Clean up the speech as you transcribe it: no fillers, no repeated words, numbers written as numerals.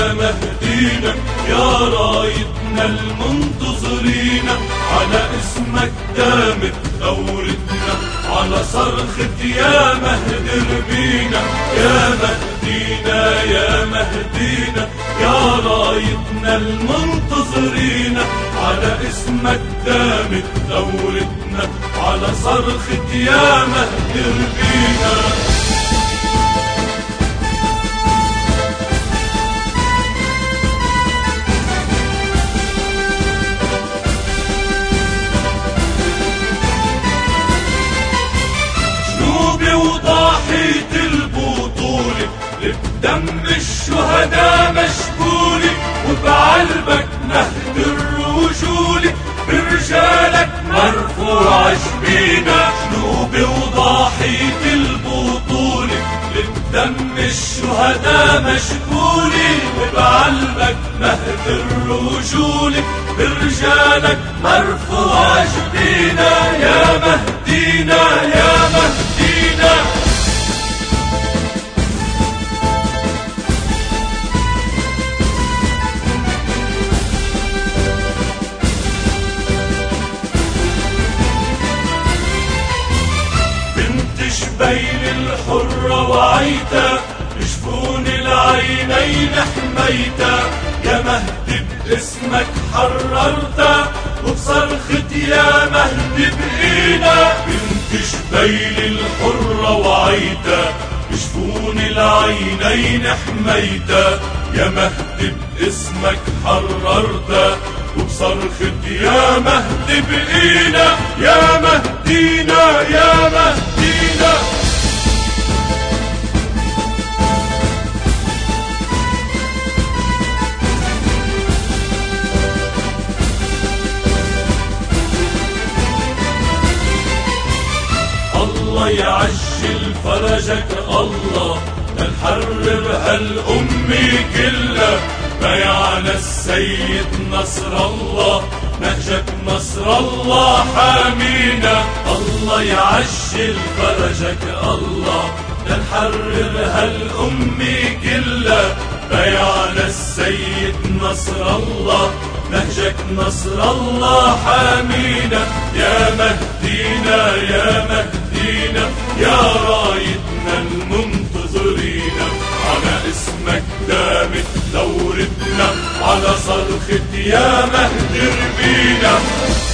يا مهدينا يا رايتنا المنتظرين، على اسمك دامت ثورتنا، على صرخة يا مهدي ربينا. يا مهدينا يا مهدينا يا رايتنا المنتظرين، على اسمك دامت ثورتنا، على صرخة يا مهدي ربينا. وضاحية البطولة لبدم الشهداء مشبولة، وبعلبك نهد الرجولة برجالك مرفوع جبينا. جنوبي وضاحية البطولة لبدم الشهداء مشبولة، وبعلبك نهد الرجولة برجالك مرفوع جبينا. يا مهدينا يا مهدينا بنت شبين الحرة وعيتا، بجفون العينين حميتا. يا مهدي باسمك حررتا، وبصرخة يا مهدي بقينا. بنت شبين الحرة وعيتا، بجفون العينين حميتا. يا مهدي باسمك حررتا، وبصرخة يا مهدي بقينا. يا مهدينا يا مهدينا الله يعجل فرجك الله، نحرر هالأمة كلها. بيعنا السيد نصر الله، نهجك نصر الله حامينا. الله يعجل فرجك الله، نحرر هالأمة كلها. بيعنا السيد نصر الله، نهجك نصر الله حامينا. يا مهدينا يا مهدينا يا رايتنا المنتظرين، على اسمك دامت ثورتنا، على صرخة يا مهدي ربينا.